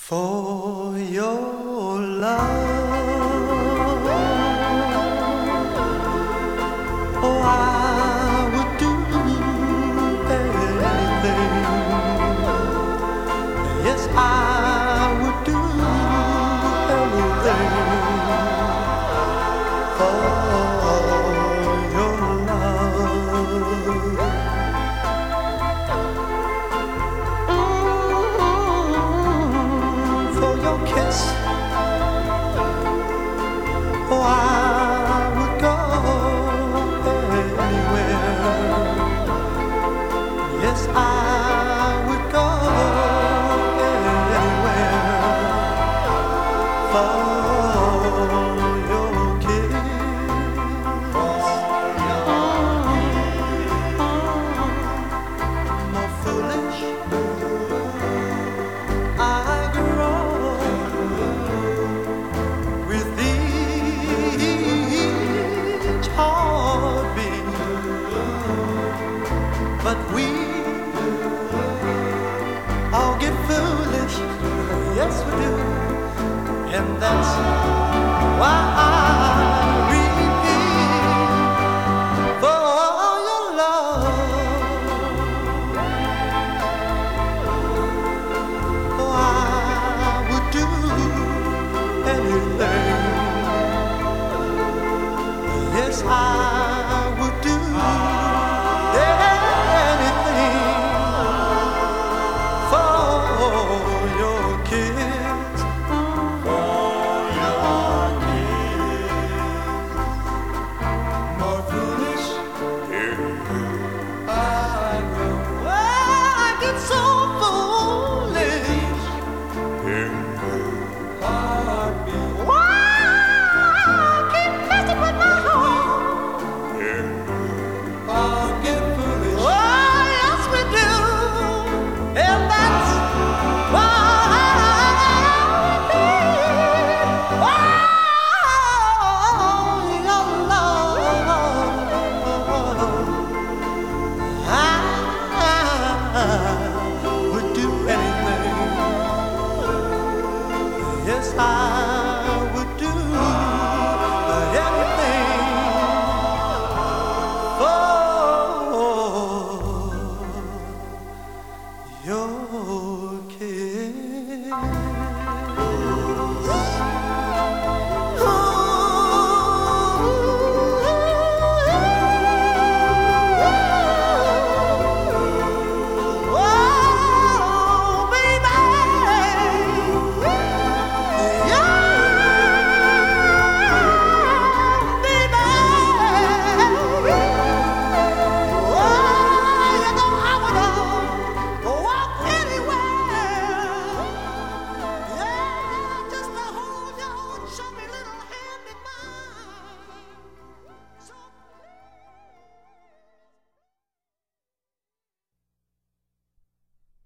For your love, oh, I would do anything. Yes, I would do anything for your love. For your kiss, oh, I would go anywhere. Yes, I would go anywhere for your kiss. More foolish I grow with each heartbeat, but we all get foolish, yes we do, and that's why I repeat for your love. Oh, I would do anything. Yes, I would do anything for your kids. For your kids. More foolish I grow. Well, I get so foolish. Heartbeat. Why keep messing with my heart? I'll get foolish. Oh, yes we do, and that's why I repeat. Oh, your love, I would do anything. Yes, I